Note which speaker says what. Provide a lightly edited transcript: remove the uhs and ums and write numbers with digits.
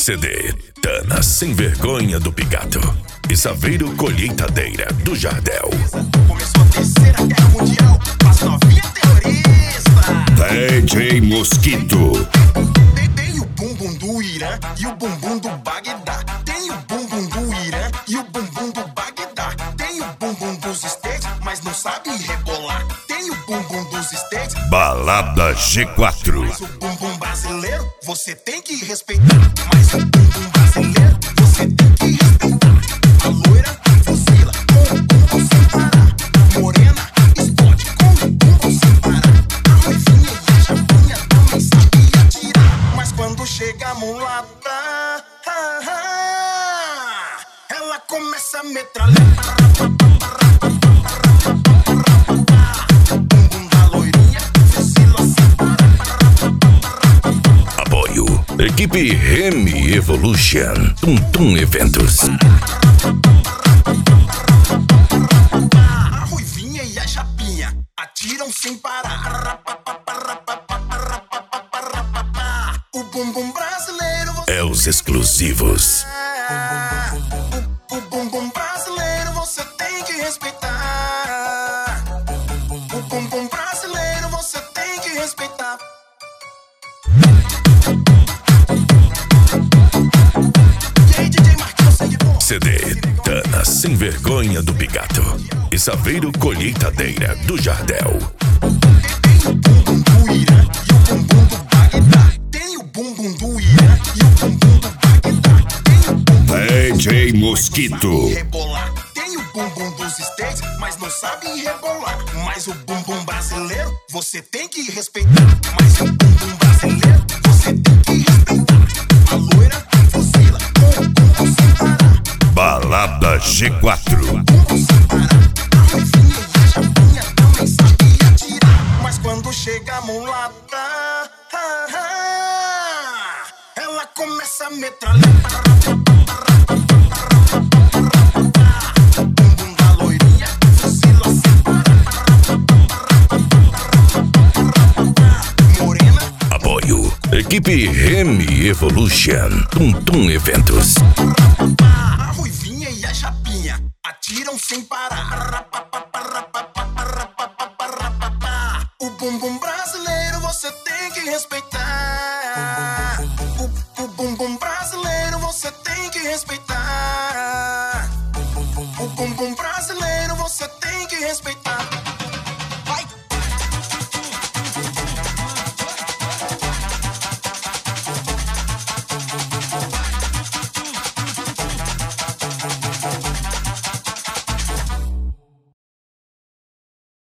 Speaker 1: CD Tana Sem Vergonha do Pigato e Saveiro Colheitadeira do Jardel.
Speaker 2: Começou a terceira guerra mundial, as novinha terrorista.
Speaker 1: DJ Mosquito.
Speaker 2: Tem o bumbum do Irã e o bumbum do Bagdá. Tem o bumbum do Irã e o bumbum do Bagdá. Tem o bumbum dos States, mas não sabe rebolar. Tem o bumbum dos States,
Speaker 1: Balada G4.
Speaker 2: mas o bumbum brasileiro você tem que respeitar. Mas o bumbum brasileiro você tem que respeitar. A loira fuzila com o bumbum sem parar. Morena explode com o bumbum sem parar. A ruivinha e a chapinha também sabe atirar. Mas quando chega a mulata, ela começa a metralhar. O bumbum da loirinha fuzila sem parar.
Speaker 1: Apoio Equipe Remy Evolution. Tum Tum Eventos.
Speaker 2: A ruivinha e a chapinha atiram sem parar. O bumbum brasileiro
Speaker 1: É os exclusivos.
Speaker 2: O bumbum brasileiro você tem que respeitar. O bumbum brasileiro você tem que respeitar. E aí, DJ Marquinhos, sangue bom.
Speaker 1: CD Tana Sem Vergonha do Pigato e Saveiro Colheitadeira do Jardel.
Speaker 2: Tem o bumbum do Irã e o bumbum do Bagdá. Tem o bumbum do Irã e o bumbum do Bagdá. Tem o bumbum
Speaker 1: DJ Mosquito.
Speaker 2: rebolar. Tem o bumbum dos States, mas não sabe rebolar. Mas o bumbum brasileiro você tem que respeitar. Mas o bumbum brasileiro você tem que respeitar. A loira fuzila com o bumbum sem parar.
Speaker 1: Balada G4.
Speaker 2: Bumbum sem parar. A ruivinha e a chapinha também sabe atirar. Mas quando chega a mulata, ela começa a metralhar. O bumbum da loirinha fuzila sem parar. Morena,
Speaker 1: Apoio Equipe Remy Evolution. Tum Tum Eventos.
Speaker 2: a ruivinha e a chapinha atiram sem parar. O bumbum brasileiro você tem que respeitar. O bumbum brasileiro você tem que respeitar. O bumbum